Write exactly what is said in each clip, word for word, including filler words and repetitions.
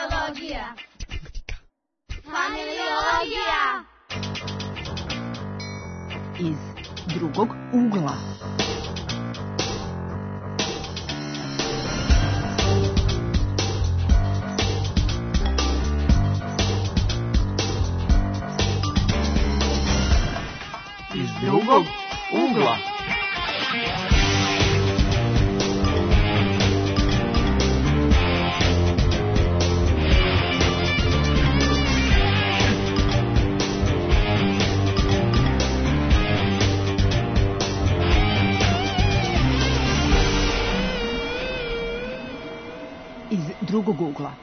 Familiologija. Familiologija. Iz drugog ugla. Iz drugog ugla. Iz drugog ugla.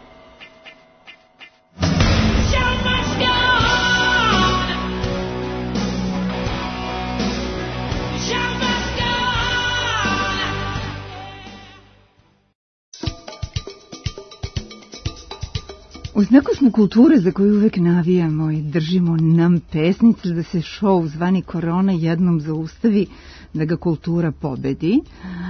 U znaku smo kulture za koju uvek navijamo i držimo nam pesnice da se šou zvani Korona jednom zaustavi, da ga kultura pobedi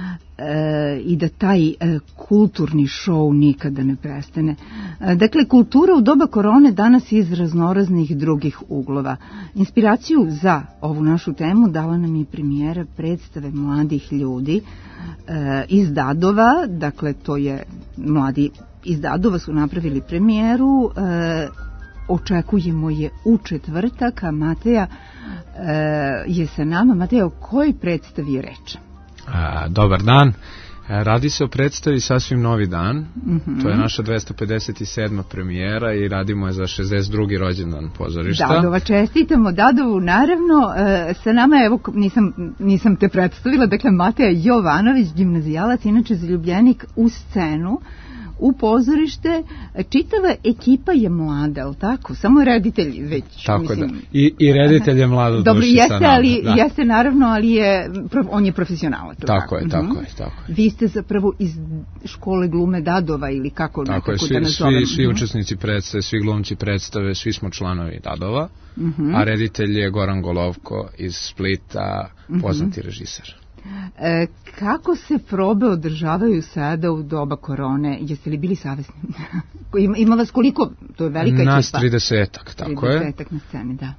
e, i da taj e, kulturni šou nikada ne prestane. E, dakle, kultura u doba korone danas iz raznoraznih drugih uglova. Inspiraciju za ovu našu temu dala nam je premijera predstave mladih ljudi e, iz Dadova, dakle to je mladi iz Dadova su napravili premijeru, e, očekujemo je u četvrtak, a Mateja e, je sa nama. Mateja, o kojoj predstavi je reč? A, dobar dan. Radi se o predstavi Sasvim novi dan. Mm-hmm. To je naša dvesta pedeset sedma premijera i radimo je za šezdeset drugi rođendan pozorišta. Dadova, čestitamo Dadovu, naravno. E, sa nama, evo, nisam, nisam te predstavila, dakle, Mateja Jovanović, gimnazijalac, inače zaljubljenik u scenu, u pozorište. Čitava ekipa je mlada, ali tako? Samo reditelj već. Tako mislim. da. I, i reditelj je mlad u Dobro, duši jeste, sa nama. ali, Da. jeste naravno, ali je, on je profesionalac. Tako, tako je, tako je, tako je. Vi ste zapravo iz škole glume Dadova ili kako tako nekako je, svi, da nazovem. Svi, svi učesnici predstave, svi glumci predstave, svi smo članovi Dadova, uh-huh. a reditelj je Goran Golovko iz Splita, poznati uh-huh. režiser. E, kako se probe održavaju sada u doba korone? Jeste li bili savesni? ima, ima vas koliko? To je velika ekipa. Nas tridesetak, tako je. tridesetak na sceni, da.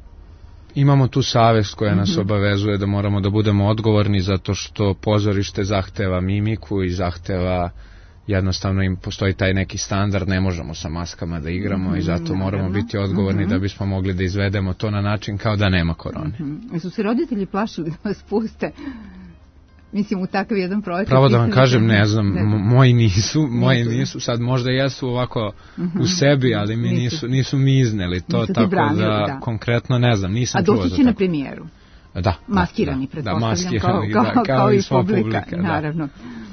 Imamo tu savest koja nas mm-hmm. obavezuje da moramo da budemo odgovorni zato što pozorište zahteva mimiku i zahteva, jednostavno im postoji taj neki standard, ne možemo sa maskama da igramo mm-hmm, i zato moramo naravno. biti odgovorni mm-hmm. da bismo mogli da izvedemo to na način kao da nema korone. Mm-hmm. Su se roditelji plašili da vas puste? Mislim, u takav jedan projekat... Pravo da vam kažem, ne znam, ne znam. moji nisu, moji nisu, sad možda jesu ovako uh-huh. u sebi, ali mi nisu, nisu mi izneli to, nisu tako branili, da, da konkretno ne znam, nisam čuo za tako. A doći će na premijeru? Da. Maskirani, da, pretpostavljam, da, maskirani, kao, da, kao, kao, kao i sva publika, publika, da. naravno.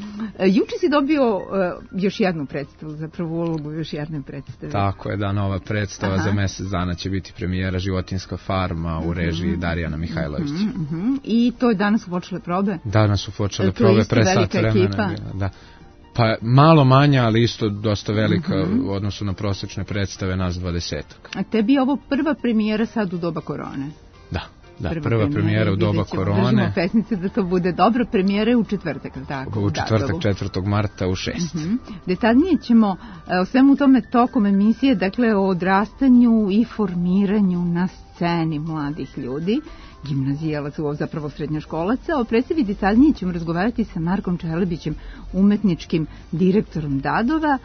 Juče si dobio uh, još jednu predstavu, zapravo ulogu još jedne predstave. Tako je, da, nova predstava. Aha. Za mesec dana će biti premijera Životinjska farma u režiji mm-hmm. Darijana Mihajlovića. Mm-hmm. I to je danas su počele probe? Danas su počele probe, pre sat vremena. Da. Pa malo manja, ali isto dosta velika mm-hmm. u odnosu na prosečne predstave, nas dvadesetak. A tebi je ovo prva premijera sad u doba korone? Da. Da, prva, prva premijera u doba korone. Držimo pesnice da to bude dobra premijera u četvrtak, tako? U četvrtak, četvrtog marta u šest. Uh-huh. Detaljnije ćemo o svemu tome tokom emisije, dakle o odrastanju i formiranju na sceni mladih ljudi, gimnazijalaca, zapravo srednjoškolaca. O predstavi detaljnije ćemo razgovarati sa Markom Čelebićem, umetničkim direktorom Dadova.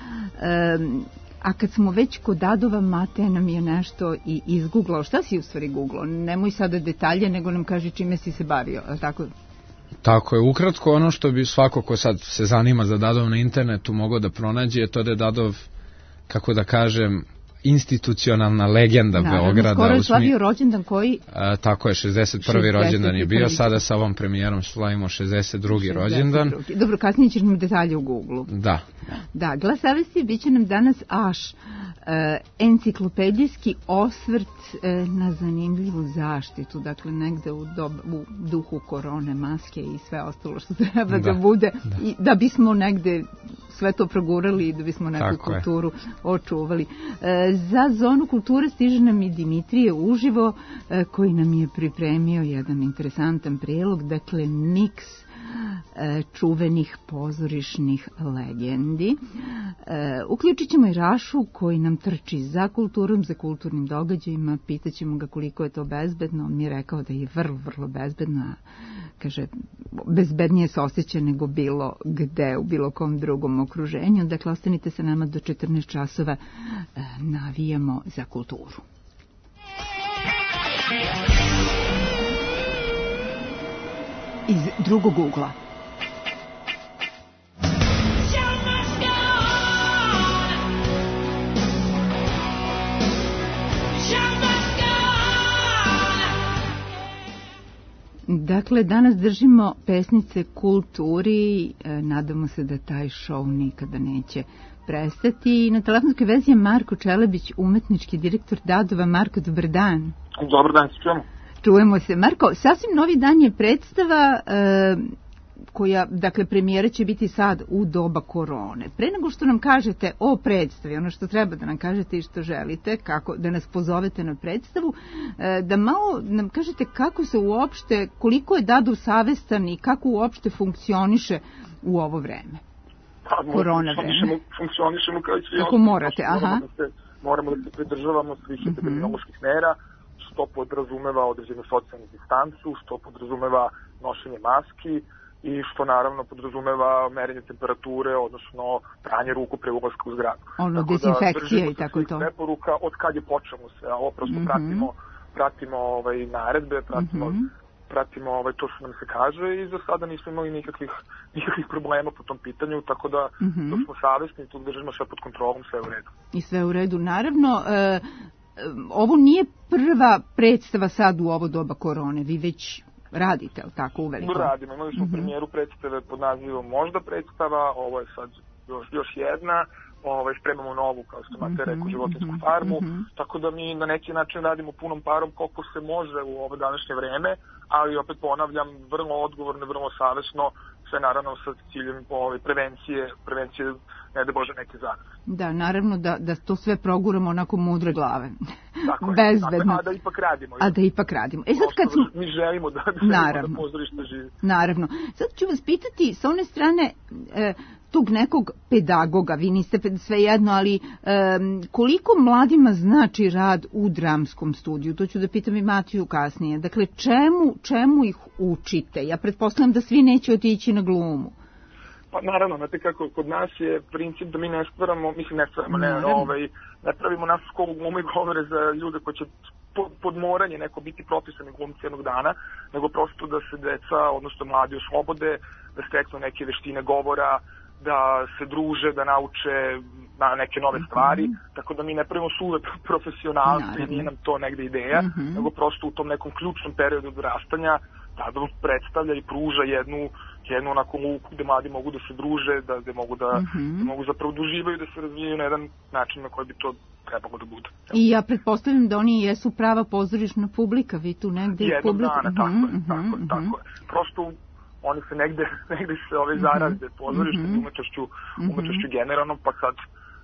Um, A kad smo već kod Dadova, Mateja nam je nešto i izguglao. Šta si u stvari googlao? Nemoj sada detalje, nego nam kaži čime si se bavio, ali tako? Tako je, ukratko ono što bi svako ko sad se zanima za Dadov na internetu mogao da pronađe je to da je Dadov, kako da kažem, institucionalna legenda Naravno, Beograda. Skoro je slavio rođendan koji? A, tako je, šezdeset prvi rođendan je bio, sada sa ovom premijerom slavimo šezdeset drugi rođendan. Dobro, kasnije ćeš nam detalje u Google. Da. Da, Glas savesti bit će nam danas aš e, enciklopedijski osvrt e, na zanimljivu zaštitu, dakle negde u, doba, u duhu korone, maske i sve ostalo što treba da, da bude, da. I da bismo negde sve to progurali i da bismo neku Tako kulturu je. očuvali. E, za zonu kulture stiže nam i Dimitrije uživo, e, koji nam je pripremio jedan interesantan prilog, dakle miks čuvenih pozorišnih legendi. Uključit ćemo i Rašu koji nam trči za kulturom, za kulturnim događajima, pitaćemo ga koliko je to bezbedno, on mi je rekao da je vrlo, vrlo bezbedno, kaže, bezbednije se osjeća nego bilo gde, u bilo kom drugom okruženju. Dakle, ostanite sa nama do četrnaest časova, navijamo za kulturu. Iz drugog ugla. Dakle, danas držimo pesnice kulturi, nadamo se da taj šou nikada neće prestati. Na telefonskoj vezi je Marko Čelebić, umetnički direktor Dadova. Marko, dobar dan. Dobar dan, se čujemo. Čujemo se. Marko, sasvim novi dan je predstava e, koja, dakle, premijera će biti sad u doba korone. Pre nego što nam kažete o predstavi, ono što treba da nam kažete i što želite, kako da nas pozovete na predstavu, e, da malo nam kažete kako se uopšte, koliko je Dadov savestan i kako uopšte funkcioniše u ovo vreme. Pa, korona vreme. Funkcionišemo kao i svi. Kako morate, aha. Moramo da, se, moramo da se pridržavamo svih mm-hmm. epidemioloških mera, što podrazumeva određenu socijalnu distancu, što podrazumeva nošenje maski i što naravno podrazumeva merenje temperature, odnosno pranje ruku pre ulaska u zgradu. Ono, tako dezinfekcija da, i tako to. Preporuka od kad je počelo se, a ovo prosto mm-hmm. pratimo, pratimo ovaj, naredbe, pratimo, mm-hmm. pratimo ovaj, to što nam se kaže i za sada nismo imali nikakvih, nikakvih problema po tom pitanju, tako da mm-hmm. to smo savesni, tu držimo sve pod kontrolom, sve u redu. I sve u redu. Naravno, e, ovo nije prva predstava sad u ovo doba korone, vi već radite, ali tako uveliko? Radimo, imali smo mm-hmm. premijeru predstave pod nazivom Možda predstava, ovo je sad još, još jedna, ovaj, spremamo novu, kao što imate rekao, životinsku farmu, mm-hmm. tako da mi na neki način radimo punom parom koliko se može u ovo današnje vreme, ali opet ponavljam, vrlo odgovorno, vrlo savesno, sve naravno sa ciljem ovaj, prevencije, prevencije, ne da Bože, neke zaraze. Da, naravno da, da to sve proguramo onako mudre glave. Tako je, bezbedno. A da ipak radimo. A da ipak radimo. E sad kad smo... Mi želimo da, naravno, da pozorište živi. Naravno. Sad ću vas pitati, sa one strane, e, tog nekog pedagoga, vi niste svejedno, ali e, koliko mladima znači rad u dramskom studiju? To ću da pitam i Matiju kasnije. Dakle, čemu, čemu ih učite? Ja pretpostavljam da svi neće otići na glumu. Pa naravno, znate kako, kod nas je princip da mi ne stvaramo, mislim ne stvaramo, ne, ovaj, ne pravimo našu školu glume i govore za ljude koji će pod, pod moranje neko biti propisani glumci jednog dana, nego prosto da se deca, odnosno mladi oslobode, da steknu neke veštine govora, da se druže, da nauče na neke nove stvari, mm-hmm. tako da mi ne pravimo suve profesionalci, nije nam to negde ideja, mm-hmm. nego prosto u tom nekom ključnom periodu odrastanja tada predstavlja i pruža jednu, jednu onako luku gde mladi mogu da se druže, da, da, mogu da, mm-hmm. da mogu zapravo uživaju, da se razvijaju na jedan način na koji bi to trebalo da bude. I ja pretpostavljam da oni jesu prava pozorišna publika, vi tu negde i publika. Jednog dana, tako mm-hmm. je, tako je, tako je. Prosto oni se negde, negde se ove zaraze pozorište mm-hmm. umečašću, umečašću generalno, pa sad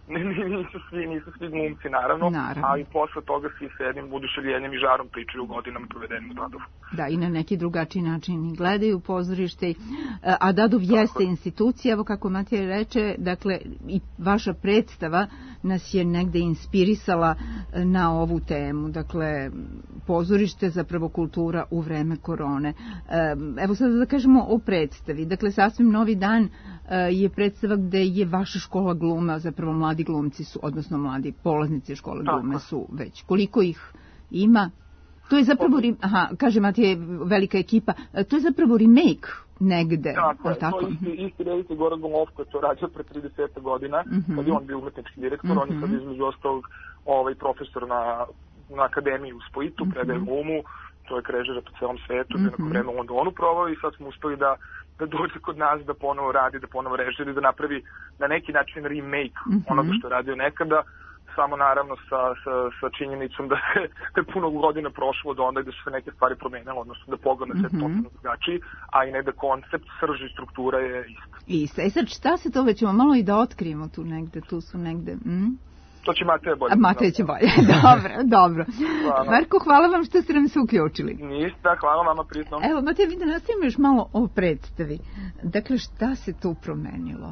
nisu svi, nisu svi glumci, naravno, naravno, ali posle toga svi sa jednim oduševljenjem i žarom pričaju godinama provedenim u Dadovu. Da, i na neki drugačiji način gledaju pozorište, a Dadov jeste institucija, evo kako Matija reče, dakle, i vaša predstava nas je negde inspirisala na ovu temu, dakle, pozorište, zapravo kultura u vreme korone. Evo sad da kažemo o predstavi, dakle, sasvim novi dan je predstava gde je vaša škola gluma, zapravo mladi glumci su, odnosno mladi polaznici škole glume su već. Koliko ih ima? To je zapravo, aha, kaže Matija, velika ekipa, to je zapravo remake negde. Tako je, tako? To je isti, isti reditelj Goran Golovko je to radio pre trideset godina, mm-hmm. kad je on bio umetnički direktor, mm-hmm. on je sad između ostalog ovaj, profesor na, na akademiji u Splitu, mm-hmm. predaje glumu, to je krežira po celom svetu, mm-hmm. neko vreme u Londonu provao i sad smo uspeli da da dođe kod nas, da ponovo radi, da ponovo režira, da napravi na neki način remake mm-hmm. onoga što je radio nekada, samo naravno sa, sa, sa činjenicom da se da je puno godina prošlo do onda i da su se neke stvari promenile, odnosno da pogled na sve mm-hmm. potpuno drugačiji, a i ne da koncept, srž i struktura je ista. Ista. I sad šta se to već ćemo malo i da otkrijemo tu negde, tu su negde... Mm? To će Mateja bolje. Mateja će bolje, dobro, dobro. Hvala. Marko, hvala vam što ste nam se uključili. Niste, hvala vama, prijatno. Evo, Mateja, vi da nastavimo još malo o predstavi. Dakle, šta se tu promenilo?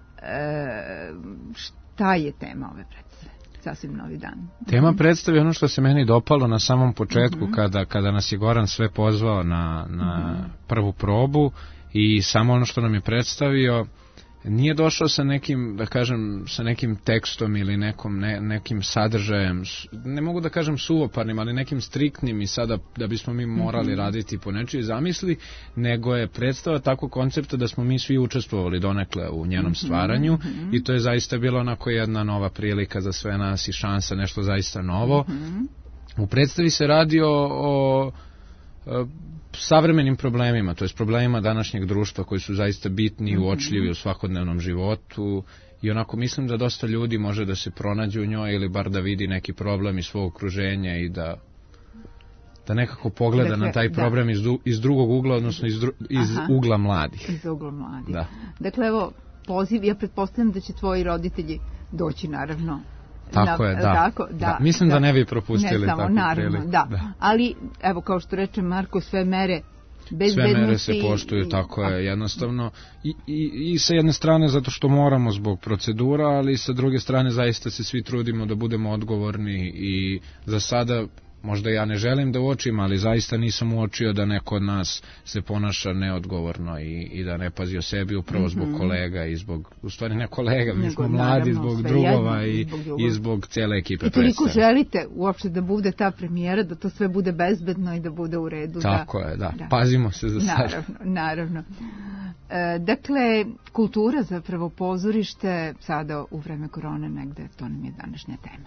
E, šta je tema ove predstave? Sasvim novi dan. Tema predstave je ono što se meni dopalo na samom početku, mm-hmm. kada, kada nas je Goran sve pozvao na, na mm-hmm. prvu probu i samo ono što nam je predstavio, nije došao sa nekim, da kažem, sa nekim tekstom ili nekom, ne, nekim sadržajem, ne mogu da kažem suvoparnim, ali nekim striktnim i sada da bismo mi morali mm-hmm. raditi po nečiji zamisli, nego je predstava tako koncepta da smo mi svi učestvovali donekle u njenom stvaranju mm-hmm. i to je zaista bila onako jedna nova prilika za sve nas i šansa, nešto zaista novo. Mm-hmm. U predstavi se radi o, o savremenim problemima, to jest problemima današnjeg društva koji su zaista bitni i uočljivi u svakodnevnom životu i onako mislim da dosta ljudi može da se pronađe u njoj ili bar da vidi neki problem iz svog okruženja i da da nekako pogleda dakle, na taj problem da. iz, iz drugog ugla, odnosno iz, dru, iz ugla mladih. Iz ugla mladih. Da. Dakle, evo, poziv, ja pretpostavljam da će tvoji roditelji doći, naravno. Tako na, je, da. Tako, da, da. Mislim da, da ne bi propustili ne samo, takvu naravno, priliku. Da. da. Ali, evo, kao što reče Marko, sve mere sve mere se poštuju, tako je, jednostavno. I, i, I sa jedne strane zato što moramo zbog procedura, ali sa druge strane zaista se svi trudimo da budemo odgovorni i za sada možda ja ne želim da uočim, ali zaista nisam uočio da neko od nas se ponaša neodgovorno i, i da ne pazi o sebi upravo zbog mm-hmm. kolega i zbog, u stvari ne kolega, mi smo mladi zbog drugova i, zbog i zbog cijele ekipe predstave. I toliko želite uopšte da bude ta premijera, da to sve bude bezbedno i da bude u redu. Tako da, je, da. da. Pazimo se za sada. Naravno, naravno. E, dakle, kultura, zapravo pozorište, sada u vreme korone negde, to nam je današnja tema.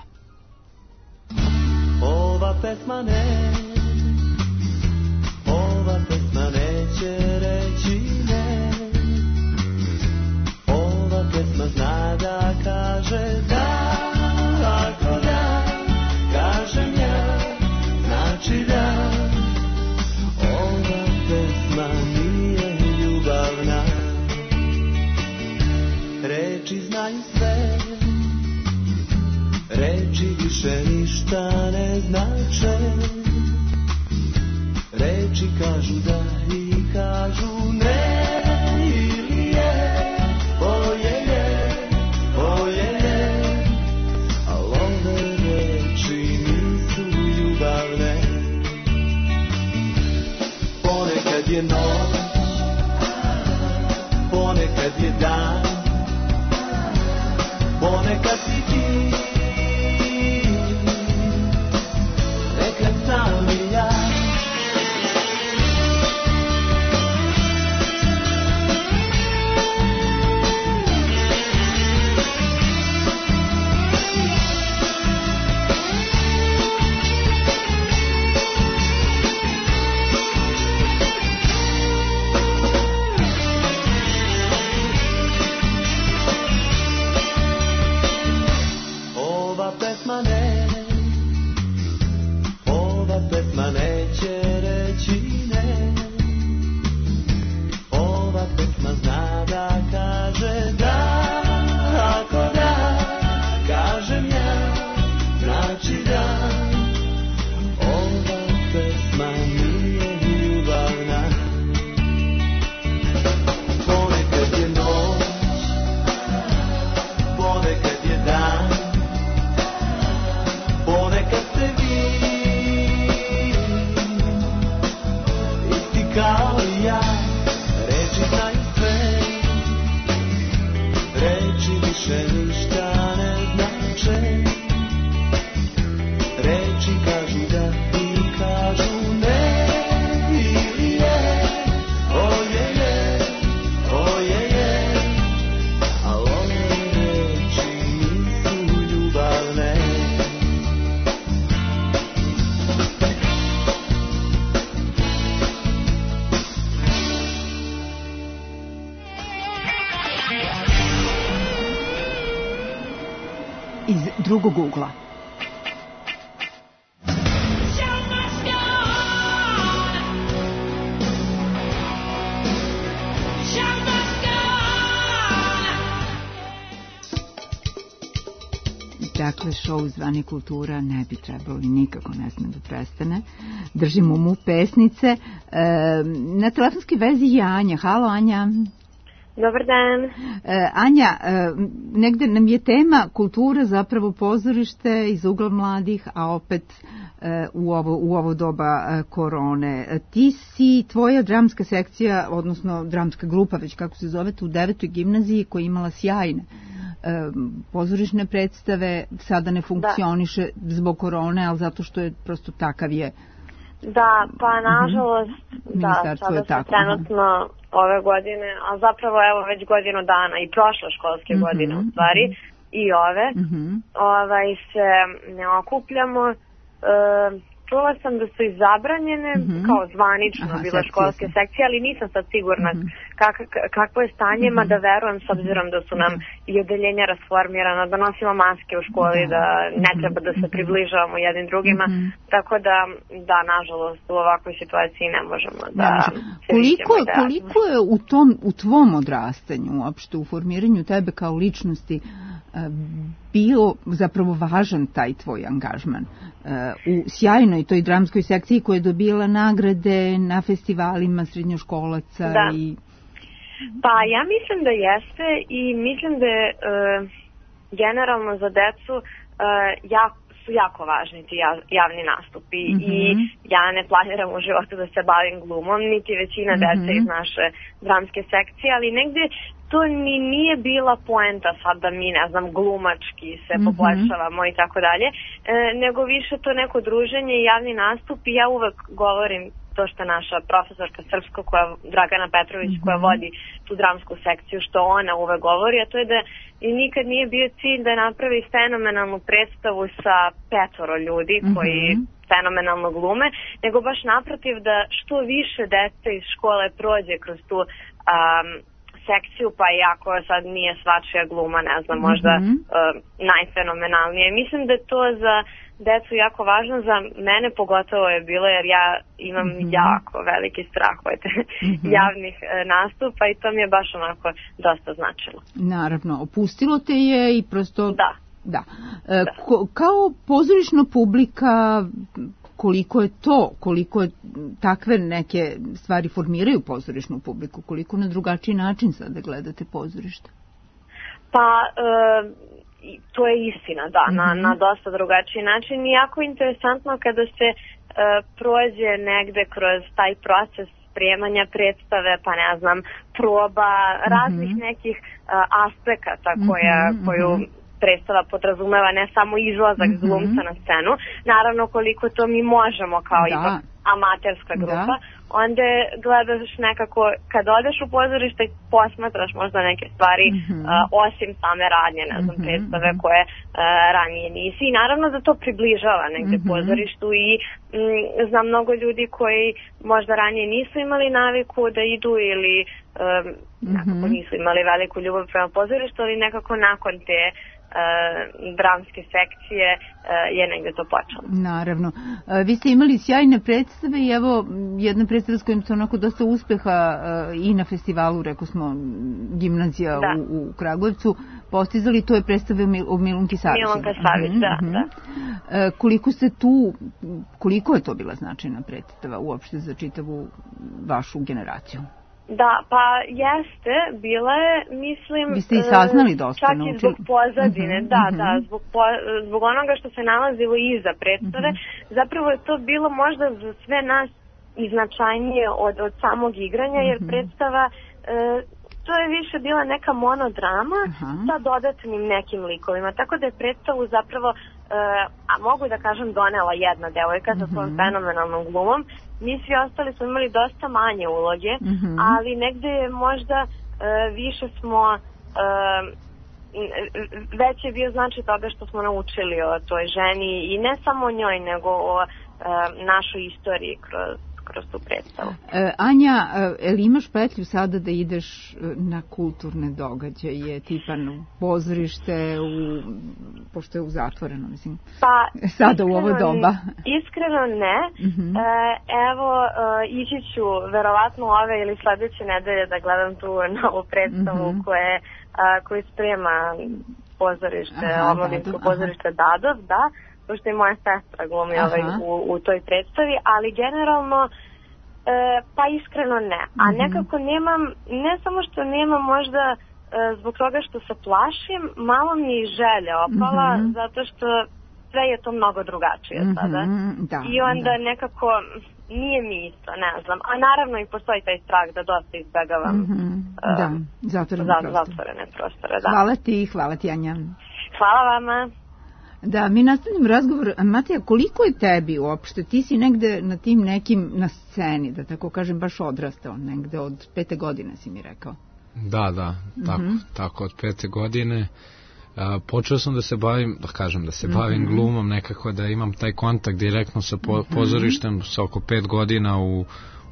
Ova pesma ne, ova pesma neće reći ne, ova pesma zna da kaže da, ako da, kažem ja, znači da, ova pesma nije ljubavna, reči znaju sve, reči više ništa ne znače, reči kažu da i kažu ne, ili je, oje je, oje je, al ove reči nisu ljubavne. Ponekad je noć, ponekad je dan, ponekad si ti, sam i ja. Ova pesma ne, pesma neće reći ne, ova pesma zna da kaže da, ako da, kažem ja, znači da, ova pesma nije ljubavna. Ponekad je noć, ponekad je dan, ponekad ste vi kao i ja, reči znaju sve, reči više ništa ne znače, reči kažu da i kažu ne, ili je, oje je, oje je, al ove reči nisu ljubavne. Iz drugog ugla. Dakle, show zvani kultura ne bi trebalo i nikako ne sme da prestane. Držimo mu pesnice. E, na telefonskoj vezi je Anja. Halo, Anja. Dobar dan. E, Anja, e, negde nam je tema kultura zapravo pozorište iz ugla mladih, a opet e, u, ovo, u ovo doba e, korone. E, ti si, tvoja dramska sekcija, odnosno dramska grupa, već kako se zovete, u devetoj gimnaziji koja je imala sjajne e, pozorišne predstave, sada ne funkcioniše da. Zbog korone, ali zato što je prosto takav je. Da, pa nažalost, uh-huh. da, sada se trenutno ove godine, a zapravo evo već godinu dana i prošle školske uh-huh. godine u stvari uh-huh. i ove, uh-huh. ovaj, se ne okupljamo. E, čula sam da su i zabranjene uh-huh. kao zvanično Aha, bila školske sekcije, ali nisam sad sigurna uh-huh. kak, kakvo je stanje, uh-huh. mada verujem s obzirom da su nam uh-huh. i odeljenja rasformirana, da nosimo maske u školi, uh-huh. da ne treba da se približavamo jednim drugima, uh-huh. tako da, da, nažalost, u ovakvoj situaciji ne možemo da, da se koliko, da... koliko je u, tom, u tvom odrastanju, uopšte u formiranju tebe kao ličnosti, bio zapravo važan taj tvoj angažman u sjajnoj toj dramskoj sekciji koja je dobila nagrade na festivalima srednjoškolaca? Da. I... Pa ja mislim da jeste i mislim da je uh, generalno za decu uh, jako su jako važni ti javni nastupi mm-hmm. i ja ne planiram u životu da se bavim glumom, niti većina mm-hmm. dece iz naše dramske sekcije, ali negde to ni nije bila poenta sad da mi, ne znam, glumački se mm-hmm. poboljšavamo i tako dalje, e, nego više to neko druženje i javni nastup i ja uvek govorim to što naša profesorka srpska, koja, Dragana Petrović, mm-hmm. koja vodi tu dramsku sekciju, što ona uvek govori, a to je da i nikad nije bio cilj da napravi fenomenalnu predstavu sa petoro ljudi mm-hmm. koji fenomenalno glume, nego baš naprotiv da što više dece iz škole prođe kroz tu um, sekciju, pa iako sad nije svačija gluma, ne znam, možda mm-hmm. uh, najfenomenalnije. Mislim da je to za decu jako važno, za mene pogotovo je bilo, jer ja imam mm-hmm. jako veliki strah od mm-hmm. javnih uh, nastupa i to mi je baš onako dosta značilo. Naravno, opustilo te je i prosto... Da. Da. E, da. Ko, kao pozorišna publika, koliko je to, koliko je takve neke stvari formiraju pozorišnu publiku, koliko na drugačiji način sada gledate pozorište? Pa, e, to je istina, da, mm-hmm. na, na dosta drugačiji način i jako interesantno kada se e, prođe negde kroz taj proces spremanja predstave, pa ne znam, proba raznih mm-hmm. nekih e, aspekata koja, mm-hmm. koju predstava podrazumeva, ne samo izlazak mm-hmm. glumca na scenu, naravno koliko to mi možemo kao da. Ipak amaterska grupa, da. Onda gledaš nekako, kad odeš u pozorište, posmatraš možda neke stvari, mm-hmm. uh, osim same radnje, ne znam, mm-hmm. predstave koje uh, ranije nisi. I naravno da to približava negde mm-hmm. pozorištu i mm, znam mnogo ljudi koji možda ranije nisu imali naviku da idu ili um, mm-hmm. nekako nisu imali veliku ljubav prema pozorištu, ali nekako nakon te Uh, dramske sekcije uh, je negde to počelo. Naravno. Uh, vi ste imali sjajne predstave i evo jedna predstava s kojim ste onako dosta uspeha uh, i na festivalu, rekao smo, gimnazija u, u Kragujevcu postizali, to je predstava o Milunki Savić. Milunka Savić, uh-huh, da, uh-huh. da. Uh, koliko ste tu, koliko je to bila značajna predstava uopšte za čitavu vašu generaciju? Da, pa jeste, bila je, mislim... Vi ste i saznali dosta, čak i zbog pozadine, uh-huh, da, uh-huh. da, zbog, po, zbog onoga što se nalazilo iza predstave, uh-huh. zapravo je to bilo možda za sve nas i značajnije od, od samog igranja, jer uh-huh. predstava, e, to je više bila neka monodrama uh-huh. sa dodatnim nekim likovima, tako da je predstavu zapravo, e, a mogu da kažem, donela jedna devojka uh-huh. sa svojom fenomenalnom glumom. Mi svi ostali smo imali dosta manje uloge, mm-hmm. ali negde je možda uh, više smo, uh, već je bio značaj toga što smo naučili o toj ženi i ne samo o njoj, nego o uh, našoj istoriji kroz, kroz tu predstavu. E, Anja, el imaš petlju sada da ideš na kulturne događaje, tipa na pozorište, u, pošto je u zatvoreno, mislim, pa, sada u ovo doba? Iskreno ne. Mm-hmm. E, evo, e, ići ću verovatno ove ili sledeće nedelje da gledam tu novu predstavu mm-hmm. koje, a, koju sprema pozorište, Aha, omladinsko Dadov, pozorište Dadov, da, pošto i moja sestra glumi ovaj, u, u toj predstavi, ali generalno e, pa iskreno ne. A mm-hmm. nekako nemam, ne samo što nemam možda e, zbog toga što se plašim, malo mi je želja opala, mm-hmm. zato što sve je to mnogo drugačije mm-hmm. sada. Da, I onda da. nekako nije mi isto, ne znam. A naravno i postoji taj strah da dosta izbegavam mm-hmm. uh, da, zatvorene, za, prostore. zatvorene prostore. Da. Hvala ti, hvala ti, Anja. Hvala vama. Da, mi nastavljamo razgovor. Mateja, koliko je tebi uopšte? Ti si negde na tim nekim, na sceni, da tako kažem, baš odrastao, negde od pete godine si mi rekao. Da, da, tako, mm-hmm. tako od pete godine. A, počeo sam da se bavim, da kažem, da se mm-hmm. bavim glumom, nekako da imam taj kontakt direktno sa po, mm-hmm. pozorištem sa oko pet godina u,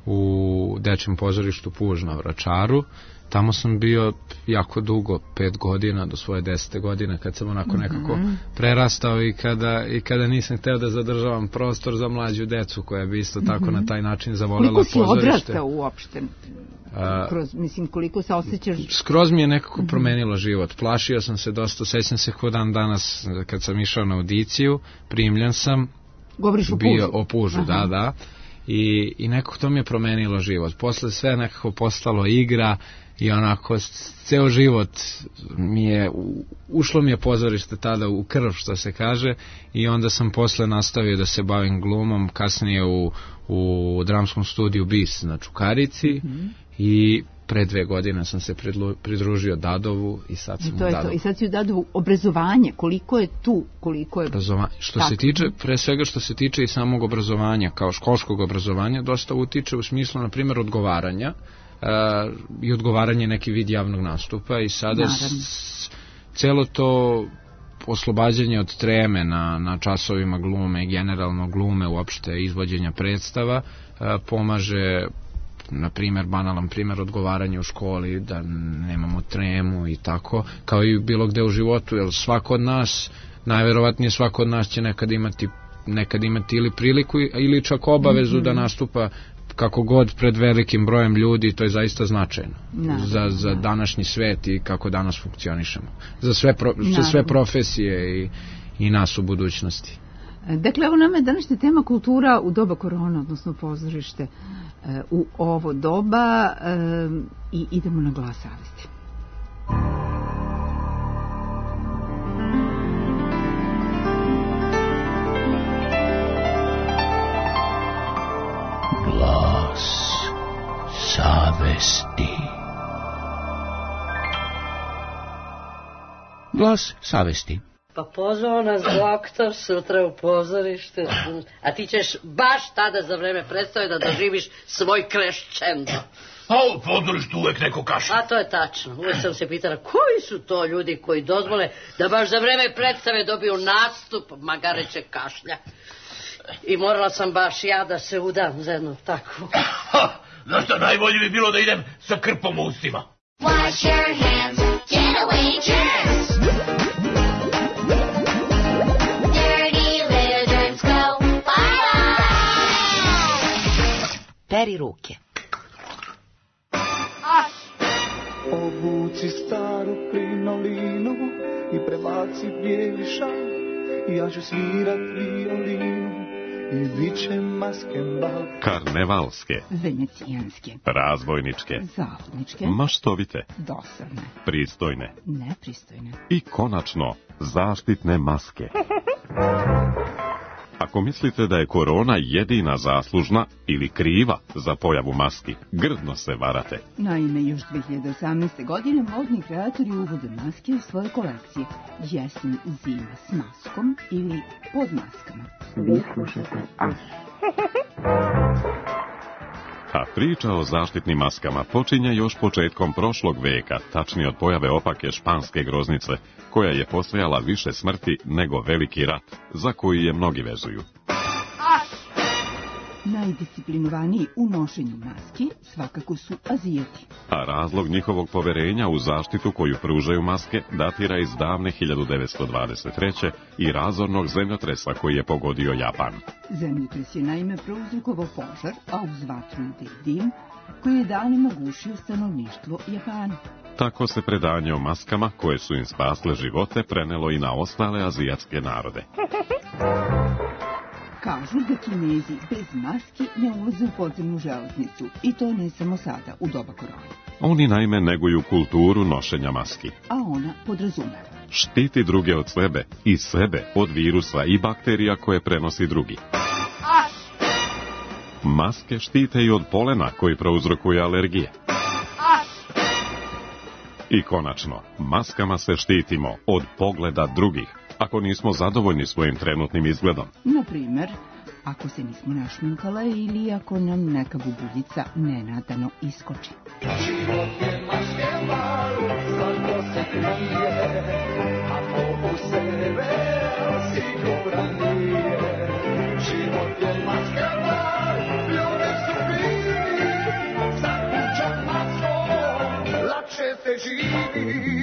u dečjem pozorištu Puž na Vračaru. Tamo sam bio jako dugo, pet godina, do svoje desete godine, kad sam onako nekako prerastao i kada, i kada nisam hteo da zadržavam prostor za mlađu decu koja bi isto tako mm-hmm. na taj način zavolela pozorište. Koliko si odrastao uopšte? Kroz, mislim, koliko se osjećaš? Skroz mi je nekako mm-hmm. promenilo život. Plašio sam se dosta, sećam se ko dan danas kad sam išao na audiciju, primljen sam. Govoriš o bio Pužu? O Pužu, aha. da, da. I, i nekako to mi je promenilo život. Posle sve nekako postalo igra i onako ceo život mi je, ušlo mi je pozorište tada u krv, što se kaže, i onda sam posle nastavio da se bavim glumom, kasnije u, u dramskom studiju Bis na Čukarici mm-hmm. i pre dve godine sam se pridlu, pridružio Dadovu i sad sam I to u je Dadovu. To. I sad si u Dadovu. Obrazovanje, koliko je tu, koliko je... Obrazovanje. Što tako. se tiče, pre svega što se tiče i samog obrazovanja, kao školskog obrazovanja, dosta utiče u smislu, na primjer, odgovaranja uh, i odgovaranje neki vid javnog nastupa i sada s, celo to oslobađanje od treme na, na časovima glume i generalno glume uopšte izvođenja predstava uh, pomaže, na primjer, banalan primjer, odgovaranje u školi, da nemamo tremu i tako, kao i bilo gde u životu, jer svako od nas, najverovatnije svako od nas će nekad imati, nekad imati ili priliku ili čak obavezu mm-hmm. da nastupa kako god pred velikim brojem ljudi, to je zaista značajno naravno, za, za današnji svet i kako danas funkcionišemo. Za sve, pro, za sve profesije i, i nas u budućnosti. Dakle, evo nama je današnja tema kultura u doba korona, odnosno pozorište u ovo doba i idemo na Glas savesti. Glas savesti. Glas savesti. Pa pozvao nas doktor sutra u pozorište, a ti ćeš baš tada za vreme predstave da doživiš svoj crescendo. A u pozorištu uvek neko kašlja. A to je tačno. Uvek sam se pitala koji su to ljudi koji dozvole da baš za vreme predstave dobiju nastup magareće kašlja. I morala sam baš ja da se udam za jednu takvu. Ha, znaš šta, najbolje bi bilo da idem sa krpom u ustima. Wash your hands, get away germs. Peri ruke. Obuci staru krinolinu i prebaci bijeli šal i ja ću svirat violinu i bit će maskembal. Karnevalske, venecijanske, razbojničke, zavodničke, maštovite, dosadne, pristojne, nepristojne i konačno zaštitne maske. Ako mislite da je korona jedina zaslužna ili kriva za pojavu maski, grdno se varate. Naime, još dve hiljade osamnaeste. godine modni kreatori uvode maske u svoje kolekcije. Jesen, zima s maskom ili pod maskama. Vi slušate As. A priča o zaštitnim maskama počinje još početkom prošlog veka, tačnije od pojave opake španske groznice, koja je postojala više smrti nego veliki rat, za koji je mnogi vezuju. Najdisciplinovaniji u nošenju maski svakako su Azijati. A razlog njihovog poverenja u zaštitu koju pružaju maske datira iz davne hiljadu devetsto dvadeset treće. i razornog zemljotresa koji je pogodio Japan. Zemljotres je naime prouzrokovao požar, a uz vatru ide dim koji je danima gušio stanovništvo Japana. Tako se predanje o maskama koje su im spasle živote prenelo i na ostale azijatske narode. Kažu da Kinezi bez maski ne ulaze u podzemnu železnicu i to ne samo sada, u doba korone. Oni naime neguju kulturu nošenja maski. A ona podrazumeva štiti druge od sebe i sebe od virusa i bakterija koje prenosi drugi. Maske štite i od polena koji prouzrokuje alergije. I konačno, maskama se štitimo od pogleda drugih, ako nismo zadovoljni svojim trenutnim izgledom. Na primer, ako se nismo našminkale ili ako nam neka bubuljica nenadano iskoči. Život je maskema, zato se krije, ako u sebe siguran nije. Život je maskema, ljude su krivi, zakućan maskom, lakše se živi.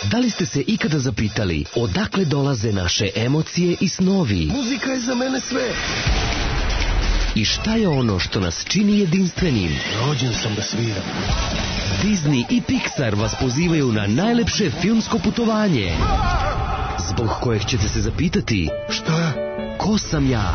Da li ste se ikada zapitali odakle dolaze naše emocije i snovi? Muzika je za mene sve. I šta je ono što nas čini jedinstvenim? Rođen sam da sviram. Disney i Pixar vas pozivaju na najlepše filmsko putovanje, zbog kojeg ćete se zapitati: šta? Ko sam ja?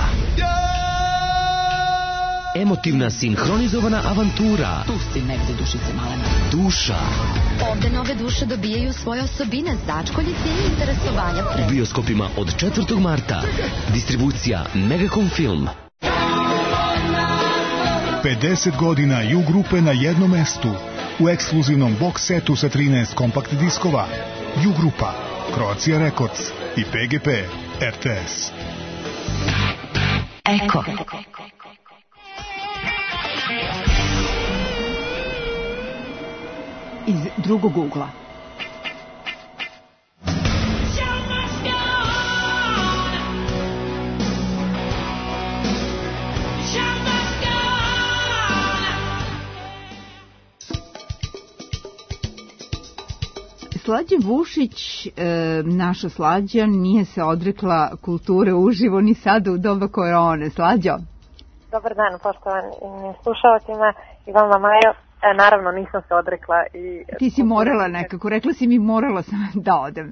Emotivna sinhronizovana avantura. Tu si negde, dušice malena. Duša. Ovde nove duše dobijaju svoje osobine, začkoljice i interesovanja. U bioskopima od četvrtog marta. Distribucija Megacom Film. pedeset godina Ju grupe na jednom mestu. U ekskluzivnom box setu sa trinaest kompakt diskova. Ju grupa, Croatia Records i P G P R T S. Eko. Iz drugog ugla. Slađa Vušić, e, naša Slađa, nije se odrekla kulture uživo ni sada u doba korone. Slađo? Dobar dan, poštovani slušalcima i vama, Majo. E, naravno, nisam se odrekla. I... Ti si morala nekako, rekla si mi morala sam da odem.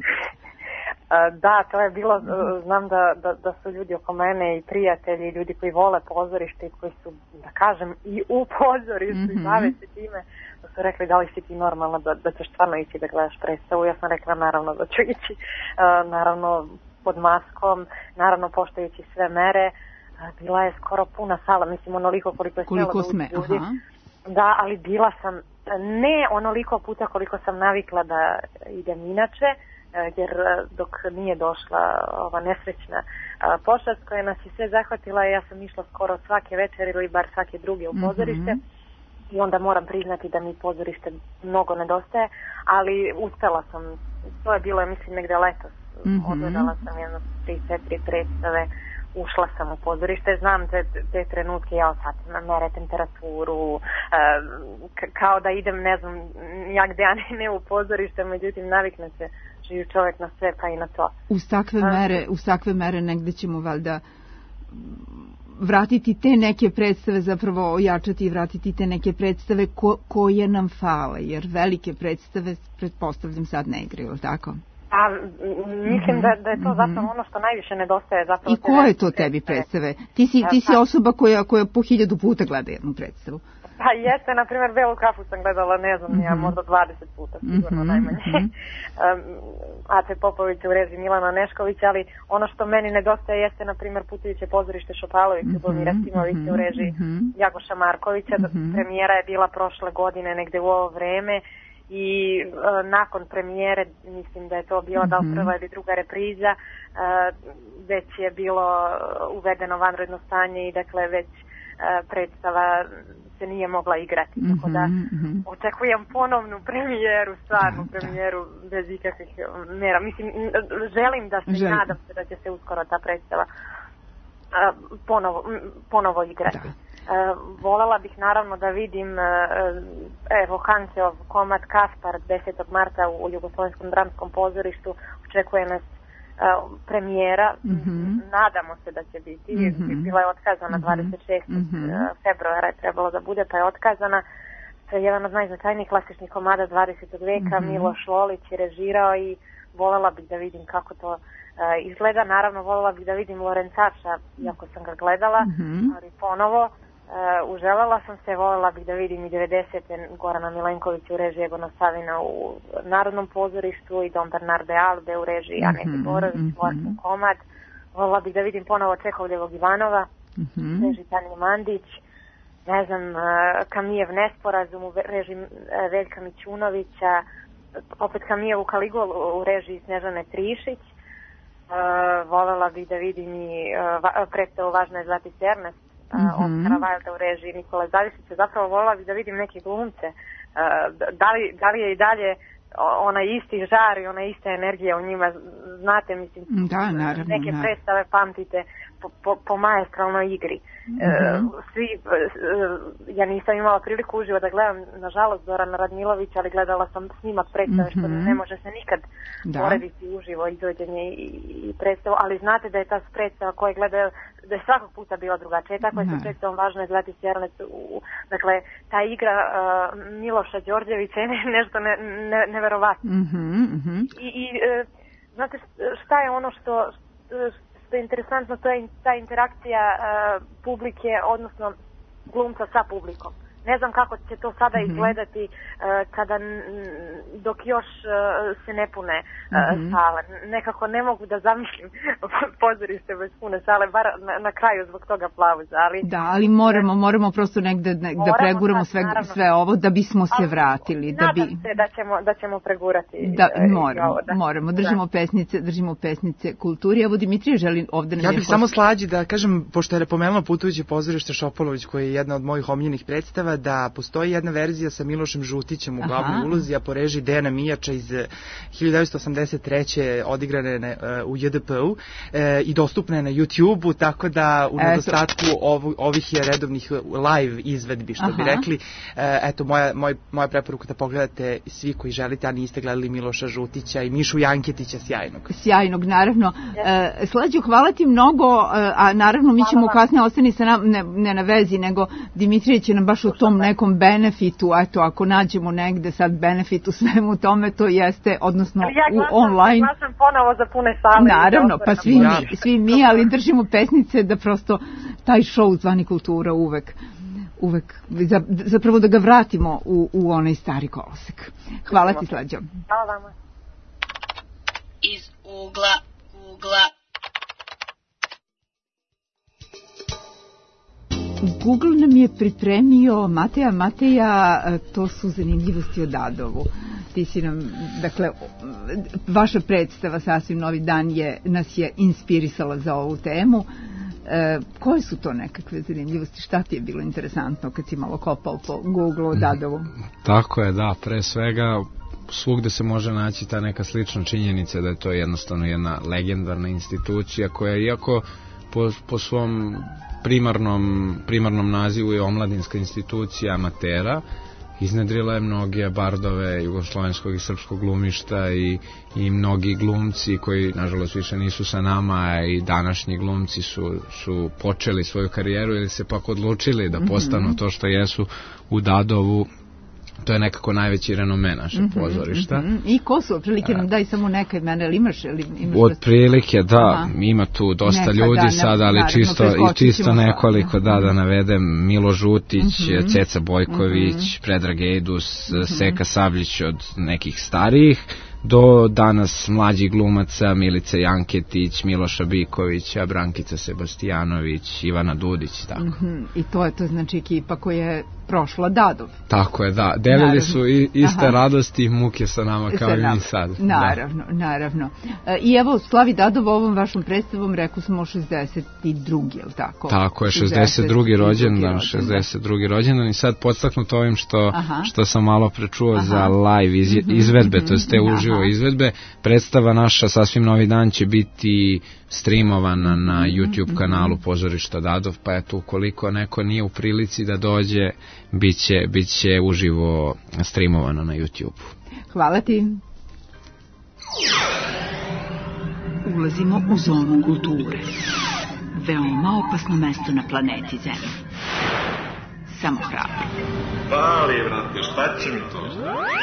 Da, to je bilo, znam da, da, da su ljudi oko mene i prijatelji, ljudi koji vole pozorište i koji su, da kažem, i u pozorištu mm-hmm. i bave se time, da su rekli da li si ti normalno da, da ćeš stvarno ići da gledaš predstavu. Ja sam rekla naravno da ću ići, naravno pod maskom, naravno poštujući sve mere. Bila je skoro puna sala, mislim onoliko koliko je koliko sme, ljudi. Aha. Da, ali bila sam ne onoliko puta koliko sam navikla da idem inače, jer dok nije došla ova nesrećna pošast koja nas je sve zahvatila, ja sam išla skoro svake večer ili bar svake druge u pozorište. Mm-hmm. I onda moram priznati da mi pozorište mnogo nedostaje, ali uspela sam, to je bilo, mislim, negde letos. Mm-hmm. Odgledala sam jedno tri četiri predstave, ušla sam u pozorište, znam te, te trenutke, ja sad mere temperaturu, k- kao da idem, ne znam, ja gde, a ne, ne u pozorište, međutim navikne se živi čovjek na sve, pa i na to. Uz takve mere, uz takve mere negde ćemo valjda vratiti te neke predstave, zapravo ojačati i vratiti te neke predstave ko, koje nam fale, jer velike predstave, pretpostavljam, sad ne igraju, tako? A mislim da, da je to zapravo ono što najviše nedostaje. Zapravo I koje to tebi predstave? Ti si, ti si osoba koja, koja po hiljadu puta gleda jednu predstavu. Pa jeste, na primjer, Belu kafu sam gledala, ne znam, mm-hmm. ja možda dvadeset puta, sigurno mm-hmm. najmanje. Mm-hmm. um, Ace Popović u režiji Milana Neškovića, ali ono što meni nedostaje jeste, na primjer, Putujuće pozorište Šopalović, mm-hmm. Ljubomira Simovića u režiji mm-hmm. Jagoša Markovića. Mm-hmm. Premijera je bila prošle godine, negde u ovo vreme. I uh, nakon premijere, mislim da je to bila mm-hmm. da li prva ili druga repriza, uh, već je bilo uvedeno vanredno stanje i dakle već uh, predstava se nije mogla igrati. Mm-hmm. Tako da očekujem ponovnu premijeru, stvarnu da, premijeru da. bez ikakvih mera. Mislim, želim da se, želim. nadam se da će se uskoro ta predstava uh, ponovo, ponovo igrati. Da. Uh, volela bih naravno da vidim uh, evo Hanceov komad Kaspar desetog marta u Jugoslovenskom dramskom pozorištu. Očekuje nas uh, premijera, mm-hmm. nadamo se da će biti, mm-hmm. bila je otkazana mm-hmm. dvadeset šestog Mm-hmm. februara je trebalo da bude, pa je otkazana. To je jedan od najznačajnijih klasičnih komada dvadesetog veka, mm-hmm. Miloš Lolić je režirao i volela bih da vidim kako to uh, izgleda. Naravno volela bih da vidim Lorencača, iako sam ga gledala, mm-hmm. ali ponovo. Uh, uželjela sam se, voljela bih da vidim i devedesete Gorana Milenkovića u režiji Egona Savina u Narodnom pozorištu i Dom Bernarde Albe u režiji Anete mm-hmm, Borović, mm-hmm. komad. Voljela bih da vidim ponovo Čehovljevog Ivanova, mm-hmm. režiji Tanje Mandić, ne znam, uh, Kamijev Nesporazum u režiji uh, Veljka Mićunovića, opet Kamijevu Kaligulu u režiji Snežane Trišić. Uh, voljela bih da vidim i uh, va, predstavu Važno je zvati se Ernest, Mm-hmm. Oskara Wilda u režiji Nikole Zavišića. Zapravo voljela bih da vidim neke glumce. Uh, da, li, da li je i dalje onaj isti žar i ona ista energija u njima, znate, mislim, da, naravno, neke naravno. predstave pamtite po, po, po maestralnoj igri. Mm-hmm. E, svi, e, ja nisam imala priliku uživo da gledam, nažalost, Zorana Radmilovića, ali gledala sam snimak predstave, mm-hmm. što ne može se nikad da. porediti uživo izvođenje i, i predstavu, ali znate da je ta predstava koja gleda, da je svakog puta bila drugačija. I tako je sa predstavom važno izgledati Sjernet. Dakle, ta igra uh, Miloša Đorđevića je nešto ne, ne, neverovatno. Mm-hmm, mm-hmm. I, i uh, znate šta je ono što, što je interesantno, to je ta interakcija uh, publike, odnosno glumca sa publikom. Ne znam kako će to sada mm-hmm. izgledati uh, kada n, dok još uh, se ne pune uh, mm-hmm. sale. Nekako ne mogu da zamislim pozorište bez pune sale, bar na, na kraju zbog toga aplauza. Ali, da, ali moramo, moramo prosto negde ne, da preguramo sve, sve ovo da bismo se vratili. Da bi... Nadam se da ćemo, da ćemo pregurati. Da, moramo, ovo, da. moramo. Držimo da. pesnice, držimo pesnice kulturi. Evo Dimitrije želi ovde... Ja bih samo Slađi da kažem, pošto je pomenula Putujuće pozorište Šopolović, koji je jedna od mojih omiljenih predstava, da postoji jedna verzija sa Milošem Žutićem u glavnoj ulozi, a po režiji Dejana Mijača iz hiljadu devetsto osamdeset treće odigrane na, uh, u J D P-u e, i dostupna je na YouTube-u, tako da u nedostatku ov, ovih je redovnih live izvedbi, što Aha. bi rekli. E, eto, moja, moj, moja preporuka da pogledate svi koji želite, a niste gledali Miloša Žutića i Mišu Janketića sjajnog. Sjajnog, naravno. E, Slađo, hvala ti mnogo, a naravno mi ćemo kasnije ostani sa nam, ne, ne na vezi, nego Dimitrije će nam baš u tom nekom benefitu, eto, ako nađemo negde sad benefit u svemu tome, to jeste, odnosno ja glasam, u online. Ja glasam ponovo za pune sale. Naravno, pa svi mi, svi mi, ali držimo pesnice da prosto taj show zvani kultura uvek, uvek, zapravo da ga vratimo u, u onaj stari kolosek. Hvala ti, Slađo. Hvala vama. Iz ugla, ugla. Google nam je pripremio Mateja, Mateja, to su zanimljivosti o Dadovu. Ti si nam, dakle, vaša predstava Sasvim novi dan je, nas je inspirisala za ovu temu. E, koje su to nekakve zanimljivosti? Šta ti je bilo interesantno kad si malo kopao po Google o Dadovu? Tako je, da, pre svega svugde se može naći ta neka slična činjenica da je to jednostavno jedna legendarna institucija koja, iako po, po svom primarnom, primarnom nazivu je omladinska institucija amatera, iznedrila je mnoge bardove jugoslovenskog i srpskog glumišta i, i mnogi glumci koji nažalost više nisu sa nama i današnji glumci su, su počeli svoju karijeru ili se pak odlučili da postanu mm-hmm. to što jesu u Dadovu. To je nekako najveći renome naše mm-hmm, pozorišta. Mm-hmm. I ko su? Otprilike nam daj samo neka imena, ili imaš? Ili imaš Otprilike, da, Aha. ima tu dosta neka, ljudi da, sada, ali naravno, čisto, i čisto nekoliko, da, da navedem, Milo Žutić, mm-hmm. Ceca Bojković, mm-hmm. Predrag Ejdus, mm-hmm. Seka Sabljić od nekih starijih, do danas mlađih glumaca, Milica Janketić, Miloša Bikovića, Brankica Sebastijanović, Ivana Dudić, tako. Mm-hmm. I to je to znači ekipa koja je prošla Dadov. Tako je, da. Delili naravno. Su i, iste Aha. radosti i muke sa nama kao i mi sad. Naravno, da. naravno. E, I evo, Slavi Dadov ovom vašom predstavom, rekao smo šezdeset drugi, je li tako? Tako je, šezdeset drugi rođendan, šezdeset drugi rođendan i sad podstaknut ovim što, što sam malo prečuo Aha. za live iz, izvedbe, mm-hmm. to je te uživo izvedbe. Predstava naša Sasvim novi dan će biti streamovana na YouTube kanalu Pozorišta Dadov, pa eto, ukoliko neko nije u prilici da dođe, bit će, bit će uživo streamovano na YouTube. Hvala ti. Ulazimo u zonu kulture. Veoma opasno mesto na planeti Zemlji. Samo hrabro. Pali, vrate, šta će mi to?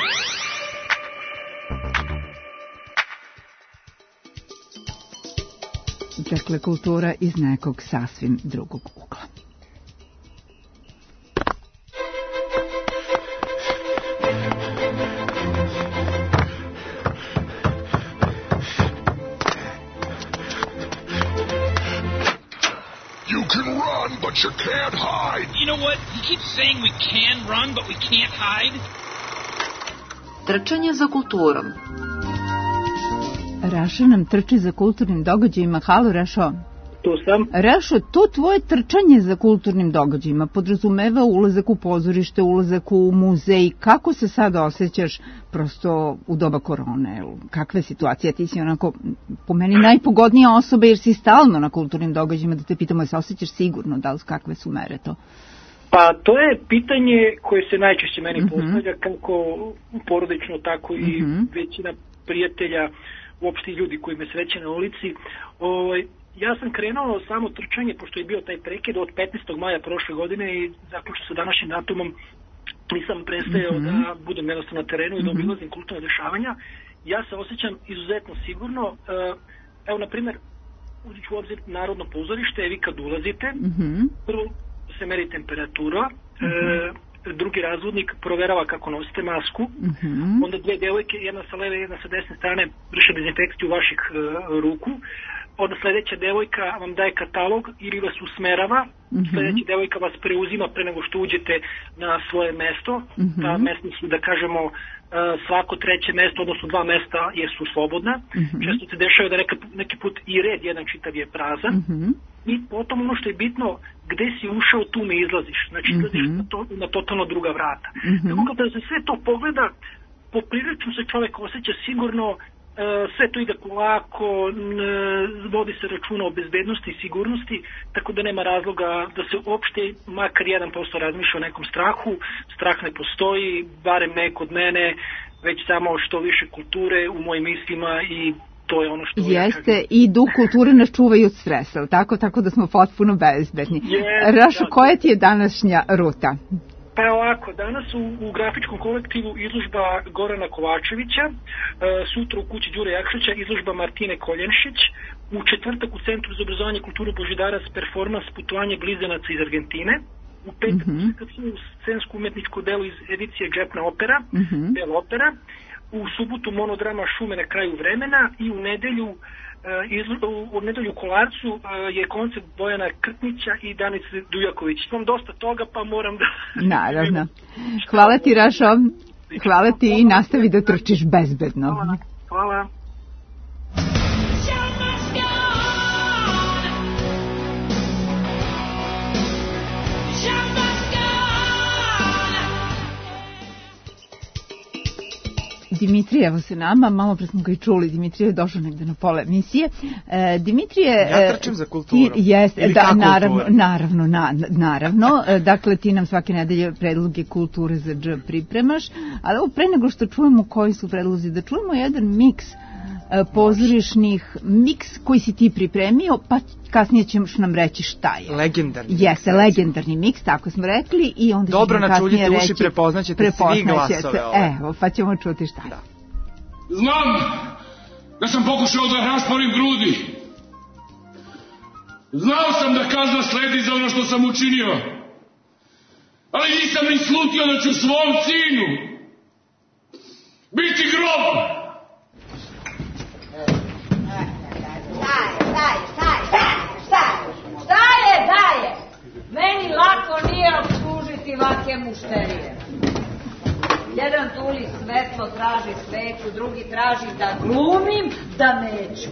Dakle, kultura iz nekog sasvim drugog ugla. You can run, but you can't hide. You know what? He keeps saying we can run, but we can't hide. Trčanje za kulturom. Raša nam trči za kulturnim događajima. Halo, Rašo. Tu sam. Rašo, to tvoje trčanje za kulturnim događajima podrazumeva ulazak u pozorište, ulazak u muzej. Kako se sad osjećaš prosto u doba korone? Kakve situacije? Ti si onako, po meni, najpogodnija osoba jer si stalno na kulturnim događajima, da te pitamo, da se osjećaš sigurno, da li kakve su mere to? Pa to je pitanje koje se najčešće meni uh-huh. postavlja, kako porodično, tako i uh-huh. većina prijatelja, uopšte ljudi koji me sreće na ulici. O, ja sam krenuo samo trčanje, pošto je bio taj prekid od petnaestog maja prošle godine i zaključno sa današnjim datumom nisam prestajao uh-huh. da budem jednostavno na terenu i da obilazim kulturne dešavanja. Ja se osjećam izuzetno sigurno. Evo, na primjer, uzet ću u obzir Narodno pozorište, vi kad ulazite, uh-huh. prvo se meri temperatura, uh-huh. e, drugi razvodnik proverava kako nosite masku, uh-huh. onda dve devojke, jedna sa leve, jedna sa desne strane, vrše dezinfekciju vaših e, ruku, onda sledeća devojka vam daje katalog ili vas usmerava, uh-huh. sledeća devojka vas preuzima pre nego što uđete na svoje mesto, uh-huh. ta mesta su, da kažemo, svako treće mesto, odnosno dva mesta jesu slobodna. Uh-huh. Često se dešava da neka, neki put i red jedan čitav je prazan. Uh-huh. I potom ono što je bitno, gde si ušao, tu ne izlaziš. Znači, izlaziš uh-huh. na, to, na totalno druga vrata. Uh-huh. Tako kada se sve to pogleda, poprilično se čovek osjeća sigurno, sve to ide polako, vodi se računa o bezbednosti i sigurnosti, tako da nema razloga da se uopšte makar jedan posto razmišlja o nekom strahu. Strah ne postoji, barem ne kod mene, već samo što više kulture u mojim mislima i to je ono što... Jeste, ja i duh kulture nas čuva i od stresa, tako, tako da smo potpuno bezbedni. Yes, Rašo, da, koja ti je današnja ruta? Pa ovako, danas u, u grafičkom kolektivu izložba Gorana Kovačevića, e, sutra u kući Đure Jakšića izložba Martine Koljenšić, u četvrtak u Centru za obrazovanje kulturu Božidarac performans Putovanje blizanaca iz Argentine, u petak uh-huh. u scensku umetničku delu iz edicije Džepna opera, uh-huh. Bel opera, u subotu monodrama Šume na kraju vremena i u nedelju u nedelju u Kolarcu je koncert Bojana Krtnića i Danice Dujaković. Imam dosta toga, pa moram da... Naravno. Hvala ti, Rašo. Hvala ti i nastavi da trčiš bezbedno. Hvala. Hvala. Dimitrije, evo se nama, malo pre smo ga i čuli, Dimitrije je došao negde na pola emisije. E, Dimitrije... Ja trčim za kulturom. Ti, jest, Ili da, naravno, naravno, na, naravno. Dakle, ti nam svake nedelje predloge kulture za dž pripremaš, ali ovo pre nego što čujemo koji su predlozi, da čujemo jedan miks pozorišnih, miks koji si ti pripremio, pa kasnije ćeš nam reći šta je. Legendarni. Jeste, legendarni miks, tako smo rekli. I onda dobro načuljite uši, prepoznaćete svi glasove. Evo, pa ćemo čuti šta. Da. Znam da sam pokušao da rasporim grudi. Znao sam da kazna sledi za ono što sam učinio. Ali nisam ni slutio da ću svom sinu biti grob. Staje, staje, staje, staje, staje, staje. Meni lako nije obslužiti ovake mušterije. Jedan tuli svetlo, traži sveću, drugi traži da glumim, da neću.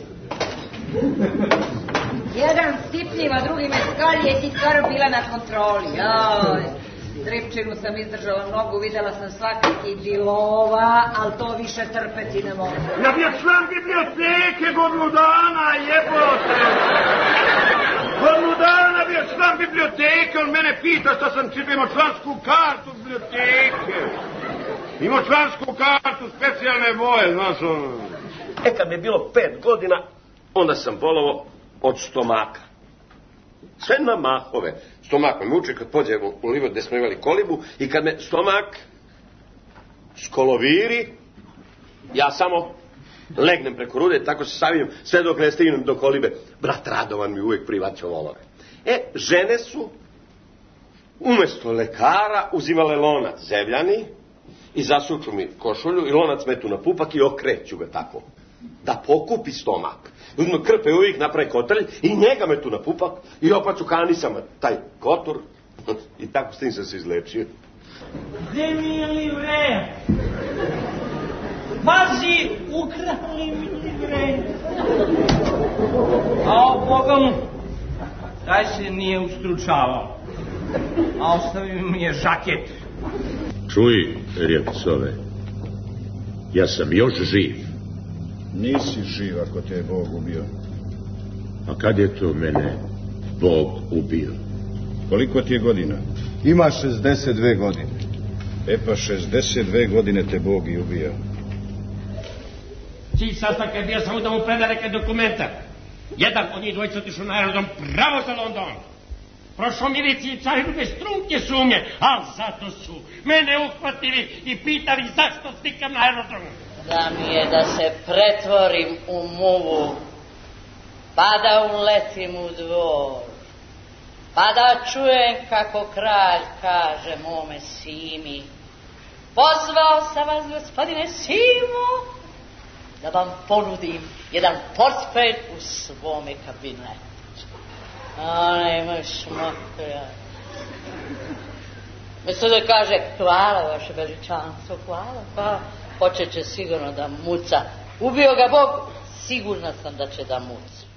Jedan stipnjiva, drugi me skalje i ti skoro bila na kontroli. Joj, dripčinu sam izdržala mnogo, videla sam svakakih dilova, ali to više trpeti ne mogu. Ja bio član biblioteke godinu dana, jebote! Godinu dana bio član biblioteke, on mene pita što sam čitao, imao člansku kartu biblioteke. Imao člansku kartu specijalne boje, znaš ono. E, kad mi je bilo pet godina, onda sam bolovo od stomaka. Sve na mahove. Stomak me muči kad pođemo u livo gde smo imali kolibu i kad me stomak skoloviri, ja samo legnem preko rude, tako se savijem sve dok ne stignem do kolibe. Brat Radovan mi uvijek privaćao volove. E, žene su umesto lekara uzimale lonac zevljani i zasuču mi košulju i lonac metu na pupak i okreću ga tako. Da pokupi stomak. Uzme krpe uvijek, napravi kotrlj i njega metu na pupak i opaču kanisama taj kotor i tako s tim sam se izlečio. Gde mi je livre? Pazi, ukrali mi livre. A o Boga mu, taj se nije ustručavao, a ostavio mi je žaket. Čuj, Rjepcove, ja sam još živ. Nisi živ ako te je Bog ubio. A kad je to mene Bog ubio? Koliko ti je godina? Ima šezdeset dve godine. E pa šezdeset dve godine te Bog i ubija. Cilj sastanka je bio samo da mu preda neke dokumenta. Jedan od njih dvojica otišao na aerodrom pravo za London. Prošao miliciji i carinu bez trunke sumnje, ali zato su mene uhvatili i pitali zašto stikam na aerodromu. Da mi je da se pretvorim u muvu, pa da uletim u dvor, pa da čujem kako kralj kaže mome Simi: pozvao sam vas, gospodine Simo, da vam ponudim jedan portfelj u svome kabinetu. A, nemoj šmotrija. Mislim da kaže: hvala, vaše veličanstvo, hvala, pa počet će sigurno da muca. Ubio ga Bog, sigurna sam da će da muca.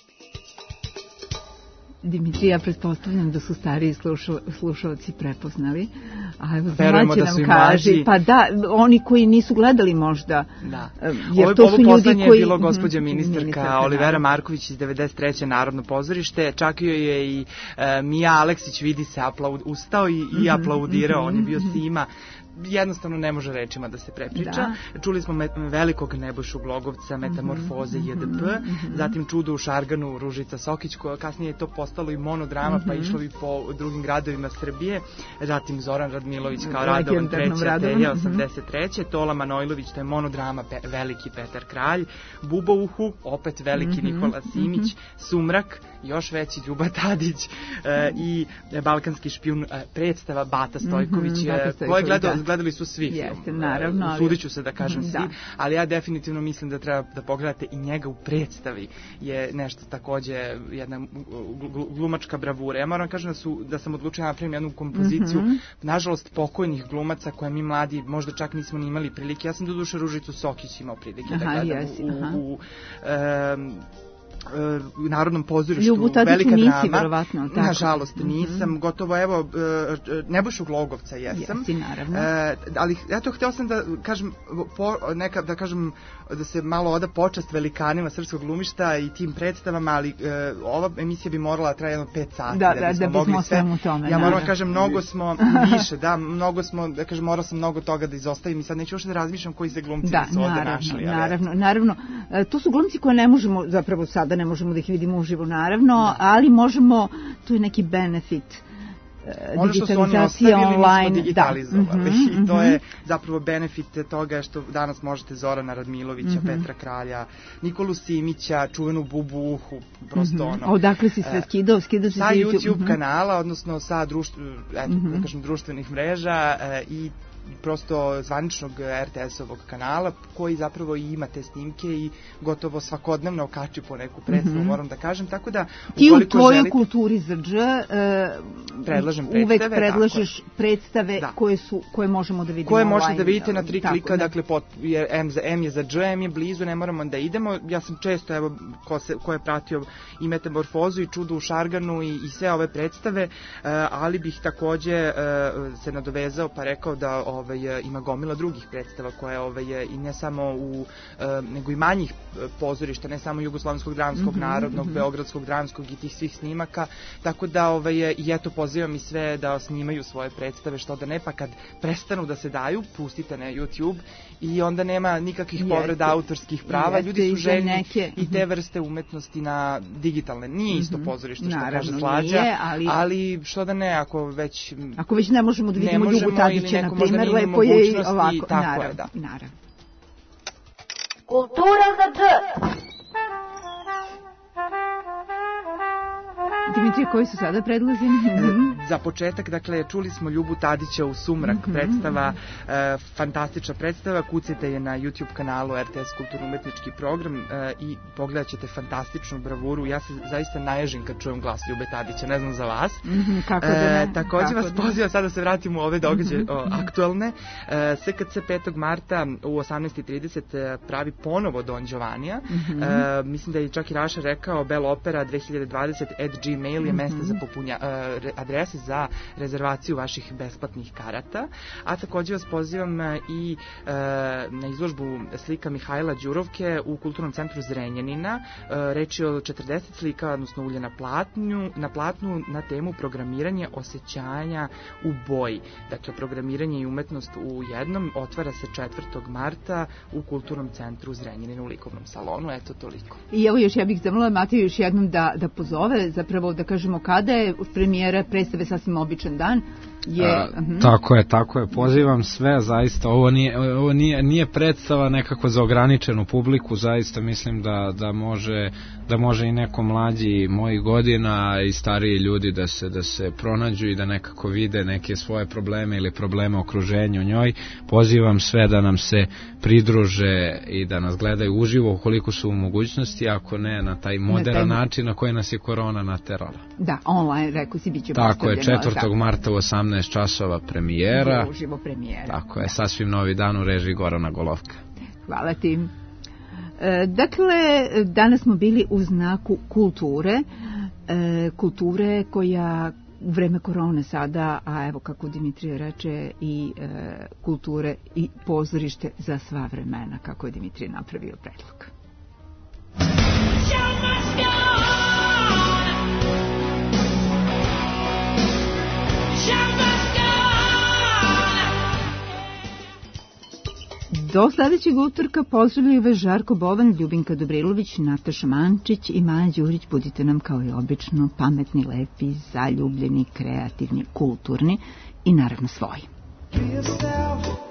Dimitri, ja pretpostavljam da su stariji slušao, slušalci prepoznali. A evo, verujemo da su i mlađi. Pa da, oni koji nisu gledali možda. Da. Jer ovo, to ovo su ljudi poslednje koji... je bilo gospođa ministarka, ministarka Olivera da. Marković iz devedeset treće Narodno pozorište. Čak joj je i uh, Mija Aleksić, vidi se, aplaud, ustao i, i aplaudirao. On je bio Sima. Jednostavno ne može rečima da se prepriča. Da. Čuli smo met, velikog Nebojšu Glogovca, Metamorfoze, J D P, mm-hmm. zatim Čudo u Šarganu, Ružica Sokić, koja kasnije je to postalo i monodrama, mm-hmm. pa išlo i po drugim gradovima Srbije, zatim Zoran Radmilović kao Radovan treći atelje, osamdeset treće Tola Manojlović, to je monodrama, pe, veliki Petar Kralj, Bubouhu, opet veliki mm-hmm. Nikola Simić, mm-hmm. Sumrak, još veći Ljuba Tadić e, i Balkanski špijun, e, predstava Bata Stojković, mm-hmm. koje gledao gledali su svi film. Jeste, naravno. Ali... Usudit ću se da kažem da. svi, ali ja definitivno mislim da treba da pogledate i njega u predstavi. Je nešto takođe, jedna glumačka bravura. Ja moram kažem da, su, da sam odlučila napravim jednu kompoziciju, mm-hmm. nažalost pokojnih glumaca koje mi mladi možda čak nismo ni imali prilike. Ja sam do duše Ružicu Sokić imao prilike aha, da gledam yes, u... u, u um, u Narodnom pozorištu, Ljubu velika nisi, drama. Verovatno, tako. Nažalost nisam, mm-hmm. gotovo evo Nebojšu Glogovca jesam. Jesi, naravno. E, ali eto, hteo sam da kažem po, neka, da kažem da se malo oda počast velikanima srpskog glumišta i tim predstavama, ali e, ova emisija bi morala traje jedno pet sati. Da, da, da, bismo da bismo sve. U tome, ja moram da kažem, mnogo smo više, da, mnogo smo, da kažem, morao sam mnogo toga da izostavim i sad neću uopšte da razmišljam koji se glumci da, su ovde našli. Da, naravno, naravno. E, to su glumci koje ne možemo, zapravo sada ne možemo da ih vidimo uživo, naravno, da. ali možemo, tu je neki benefit ono što su oni ostavili, mi smo digitalizovali. Da. I to je zapravo benefit toga što danas možete Zorana Radmilovića, mm-hmm. Petra Kralja, Nikolu Simića, čuvenu Bubuhu, prosto mm-hmm. ono. Odakle si sve skidao? Skidao si sa YouTube mm-hmm. kanala, odnosno sa društv, eto, mm-hmm. da kažem, društvenih mreža e, i prosto zvaničnog er te es-ovog kanala koji zapravo i ima te snimke i gotovo svakodnevno okači po neku predstavu, mm-hmm. moram da kažem, tako da ti u tvojoj želite, kulturi za dž uh, predlažem predstave, uvek predlažeš predstave da. koje su koje možemo da vidimo koje možete da vidite na tri tako, klika, ne. dakle pot, jer M, za, M je za dž, M je blizu, ne moramo da idemo. Ja sam često, evo, ko, se, ko je pratio i Metamorfozu i Čudo u Šarganu i, i sve ove predstave, uh, ali bih takođe uh, se nadovezao pa rekao da ovaj, ima gomila drugih predstava koje ovaj, i ne samo u, nego i manjih pozorišta, ne samo Jugoslovenskog dramskog, mm-hmm, Narodnog, mm-hmm. Beogradskog dramskog i tih svih snimaka, tako da ovaj, i eto pozivam i sve da snimaju svoje predstave, što da ne, pa kad prestanu da se daju, pustite na YouTube i onda nema nikakvih jeste, povreda autorskih prava, jeste, ljudi su željni neke... i te vrste umetnosti na digitalne, nije isto pozorište što naravno, kaže Slađa, nije, ali... ali što da ne, ako već ako već ne možemo da vidimo Ljubu Tadića, na primjer, lepo je i ovako, tako naravno, je, da. naravno. Kultura za dž. Dimitri, koji su sada predlozi? Za početak, dakle, čuli smo Ljubu Tadića u Sumrak, mm-hmm. predstava, e, fantastična predstava, kucajte je na YouTube kanalu er te es kulturno-umetnički program e, i pogledat ćete fantastičnu bravuru. Ja se zaista naježim kad čujem glas Ljube Tadića, ne znam za vas. Mm-hmm, kako da ne? E, takođe vas pozivam, sada se vratimo u ove događaje mm-hmm. aktualne. E, S K C petog marta u osamnaest i trideset pravi ponovo Don Giovannija. Mm-hmm. E, mislim da je čak i Raša rekao Bell Opera dve hiljade dvadeset at gmail mail je mesta za popunja, adrese za rezervaciju vaših besplatnih karata, a takođe vas pozivam i na izložbu slika Mihajla Đurovke u Kulturnom centru Zrenjanina. Reč je o četrdeset slika, odnosno ulje na platnu, na platnu na temu programiranje osjećanja u boji. Dakle, programiranje i umetnost u jednom otvara se četvrtog marta u Kulturnom centru Zrenjanina u likovnom salonu. Eto, toliko. I evo još ja bih zamolila Mateju još jednom da, da pozove, zapravo da kažemo kada je premijera predstave Sasvim običan dan. Je, A, uh-huh. Tako je, tako je. Pozivam sve, zaista. Ovo nije, ovo nije, nije predstava nekako za ograničenu publiku, zaista mislim da, da može da može i neko mlađi mojih godina i stariji ljudi da se da se pronađu i da nekako vide neke svoje probleme ili probleme okruženja u njoj. Pozivam sve da nam se pridruže i da nas gledaju uživo ukoliko su u mogućnosti, ako ne na taj modern na taj... način na koji nas je korona naterala. Da, online, rekao si, bit će tako je, četvrtog marta u osamnaest časova premijera. Uživo premijera. Tako je, sasvim novi dan u režiji Gorana Golovka. Hvala ti. E, dakle, danas smo bili u znaku kulture, e, kulture koja u vreme korone sada, a evo kako Dimitrije reče, i e, kulture i pozorište za sva vremena, kako je Dimitrije napravio predlog. Do sledećeg utorka pozdravljaju vas Žarko Bovan, Ljubinka Dobrilović, Nataša Mančić i Maja Đurić. Budite nam kao i obično pametni, lepi, zaljubljeni, kreativni, kulturni i naravno svoji.